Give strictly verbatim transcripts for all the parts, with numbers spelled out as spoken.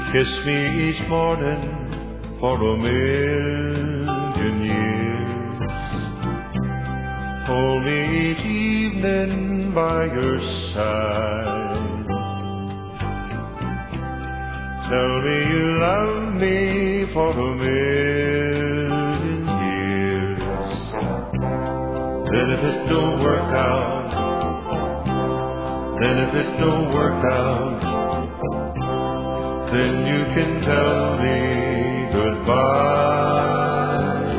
Kiss me each morning for a million years. Hold me each evening by your side. Tell me you love me for a million years. Then if it don't work out, then if it don't work out, then you can tell me goodbye.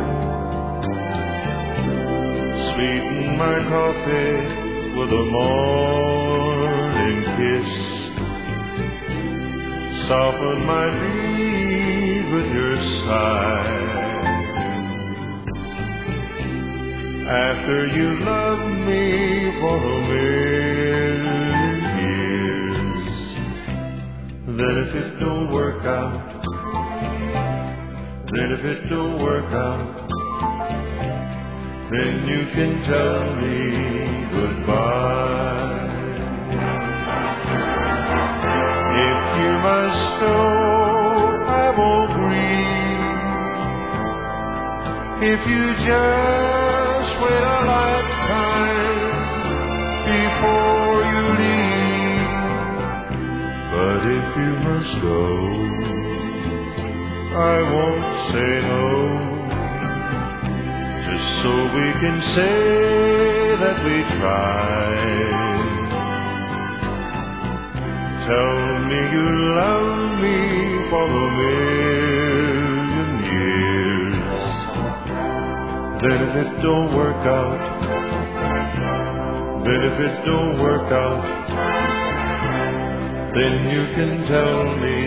Sweeten my coffee with a morning kiss. Soften my dreams with your sigh. After you love me for a million years, then if it don't work out, then if it don't work out, then you can tell me goodbye. If you must know, I won't grieve. If you just wait a lifetime before you leave. But if you must go, I won't say no, just so we can say that we tried. Tell me you love me for a million years. Then if it don't work out, then if it don't work out, then you can tell me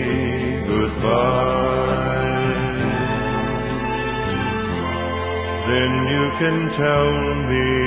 goodbye. Then you can tell me